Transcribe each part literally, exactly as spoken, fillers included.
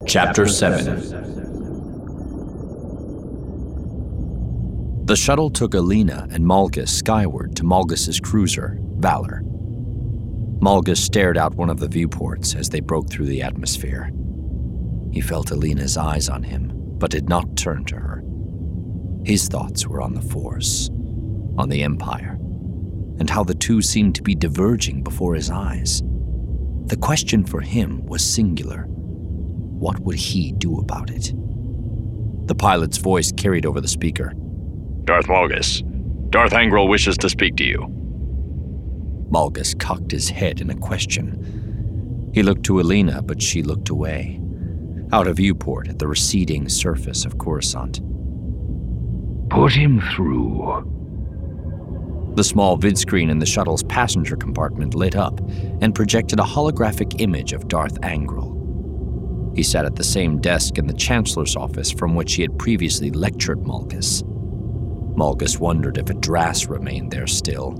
Chapter seven. The shuttle took Alina and Malgus skyward to Malgus's cruiser, Valor. Malgus stared out one of the viewports as they broke through the atmosphere. He felt Alina's eyes on him, but did not turn to her. His thoughts were on the Force, on the Empire, and how the two seemed to be diverging before his eyes. The question for him was singular. What would he do about it? The pilot's voice carried over the speaker. Darth Malgus, Darth Angral wishes to speak to you. Malgus cocked his head in a question. He looked to Alina, but she looked away, out of viewport at the receding surface of Coruscant. Put him through. The small vidscreen in the shuttle's passenger compartment lit up and projected a holographic image of Darth Angral. He sat at the same desk in the Chancellor's office from which he had previously lectured Malgus. Malgus wondered if a Drass remained there still.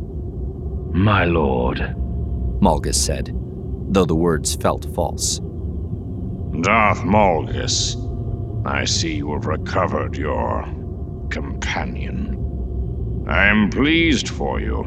My lord, Malgus said, though the words felt false. Darth Malgus, I see you have recovered your companion. I am pleased for you.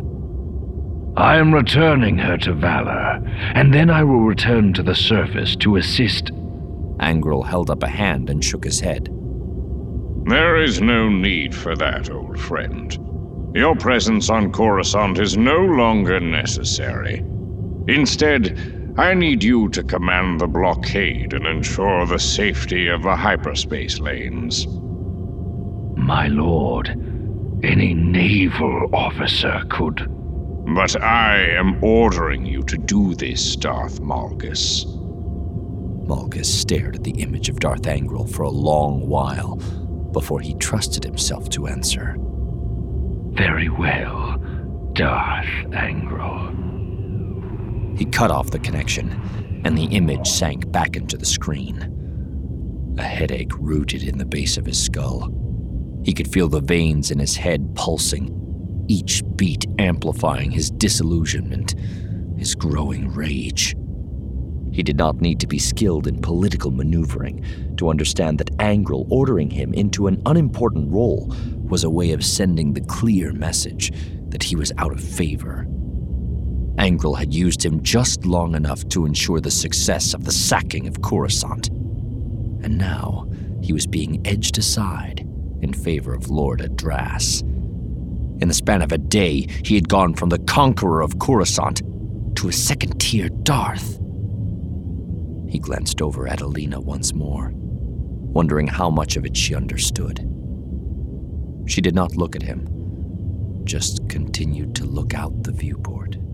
I am returning her to Valor, and then I will return to the surface to assist. Angral held up a hand and shook his head. There is no need for that, old friend. Your presence on Coruscant is no longer necessary. Instead, I need you to command the blockade and ensure the safety of the hyperspace lanes. My lord, any naval officer could. But I am ordering you to do this, Darth Malgus. Malgus stared at the image of Darth Angral for a long while before he trusted himself to answer. Very well, Darth Angral. He cut off the connection, and the image sank back into the screen. A headache rooted in the base of his skull. He could feel the veins in his head pulsing, each beat amplifying his disillusionment, his growing rage. He did not need to be skilled in political maneuvering to understand that Angral ordering him into an unimportant role was a way of sending the clear message that he was out of favor. Angral had used him just long enough to ensure the success of the sacking of Coruscant. And now he was being edged aside in favor of Lord Adrass. In the span of a day, he had gone from the conqueror of Coruscant to a second-tier Darth. He glanced over at Alina once more, wondering how much of it she understood. She did not look at him, just continued to look out the viewport.